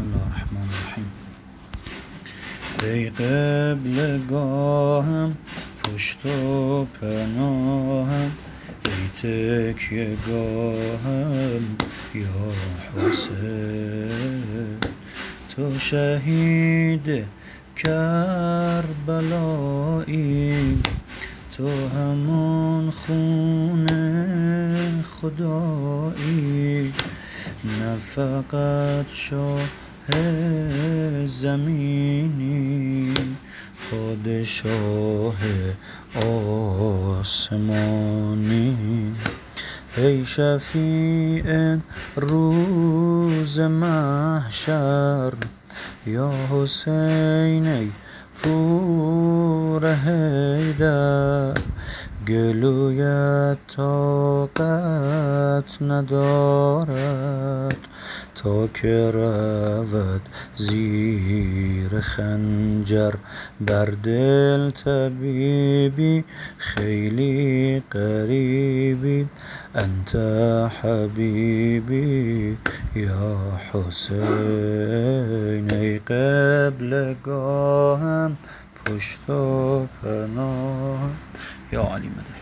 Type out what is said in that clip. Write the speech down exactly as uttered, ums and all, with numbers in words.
بسم الله الرحمن الرحیم. ای قبلگاهم پشت و پناهم، ای تکیه گاهم یا حسین. تو شهید کربلایی، تو همون خون خدایی، نه فقط شاه زمینی، پادشاه آسمانی. ای شفیع روز محشر، یا حسین ای پور حیدر، گلویت طاقت ندارد تا که رود زیر خنجر. بر دل طبیبی خیلی قریبی، انت حبیبی یا حسین. ای قبلگاهم پشت و پناهم، یا علی مدد.